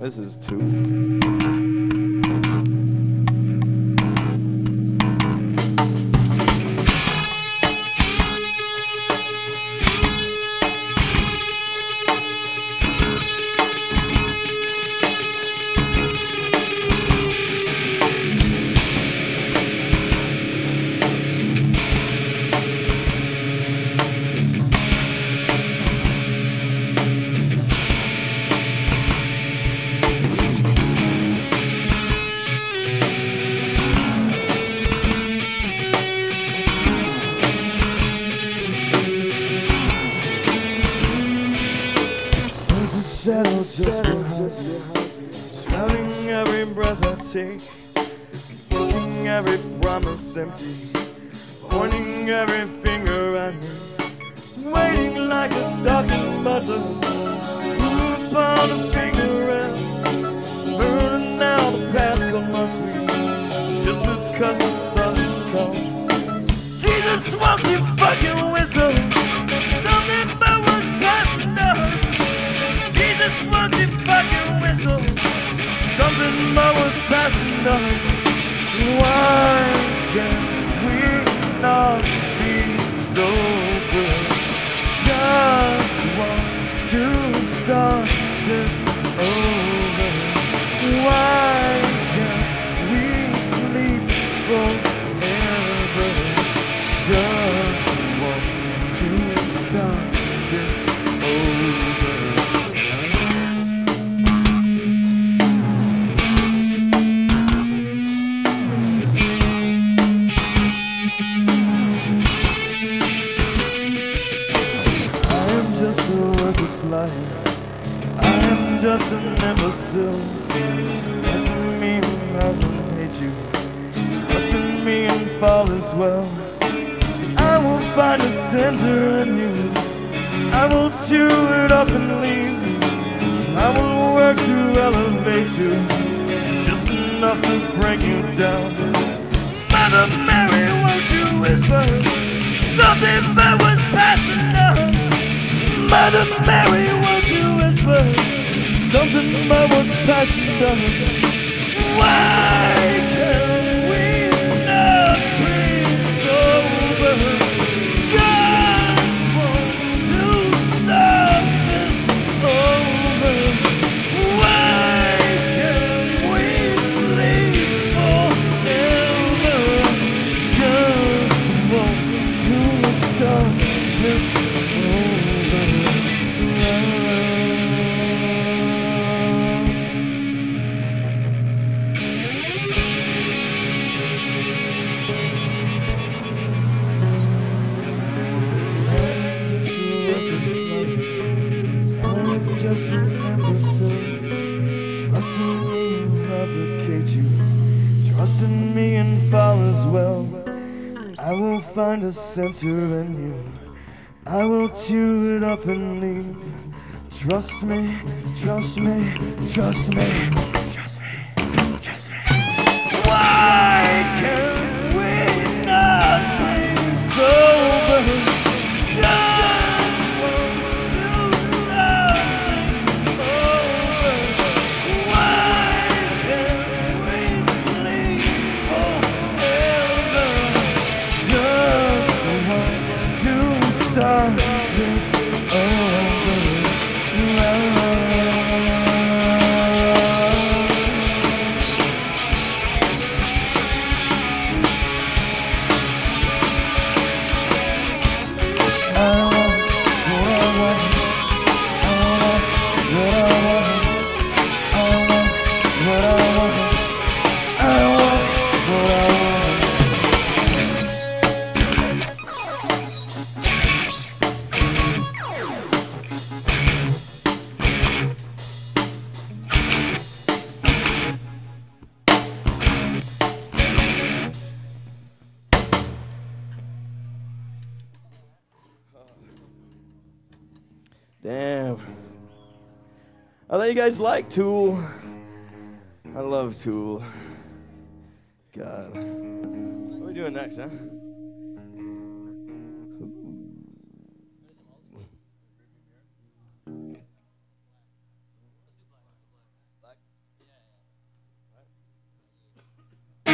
This is Tool. Shadow just behind you, smelling every breath I take, making every promise empty, pointing every finger at me, waiting like a stocking butler who upon a finger rest, burning now the path come must lead, just because the sun's come. Jesus, won't you fucking whistle something that was passing up? Jesus, won't you fucking whistle something that was passing up? Why can we not be sober? Just want to start this over. Why can't we sleep forever? Just want to start this over. I am just an imbecile. Doesn't mean I will hate you. Trust in me and fall as well. I will find a center in you. I will chew it up and leave. I will work to elevate you, just enough to break you down. Mother Mary, won't you whisper something that was passing up? Mother Mary, won't you whisper something about what's passing down? Why can we not be sober? Just want to start this over. Why can we sleep forever? Just want to start this over. Just an imbecile. Trust in me and replicate you. Trust in me and fall as well. I will find a center in you. I will chew it up and leave. Trust me, trust me, trust me, trust me, trust me. Why can we not be sober? Just want to start things over. Why can't we sleep forever? Just want to start this over. Damn. I thought you guys liked Tool. I love Tool. God. What are we doing next, huh?